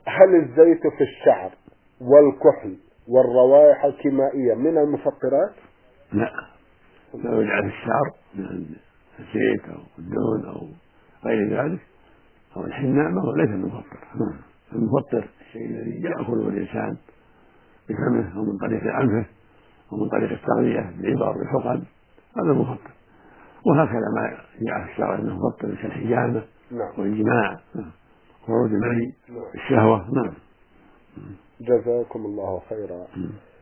هل الزيت في الشعر والكحل والروائح الكيميائية من المفطرات؟ لا، لو يجعل الشعر من الزيت أو الدهن أو غير ذلك أو الحناء ليس المفطر. المفطر الشيء الذي يأكله الإنسان بفمه أو من طريق أنفه أو من طريق التغذية بالعبر والحقن، هذا المفطر. وهكذا ما جاء في الشرع أنه مفطر كالحجامة والجماع، خروج المني، الشهوة. جزاكم الله خيرا.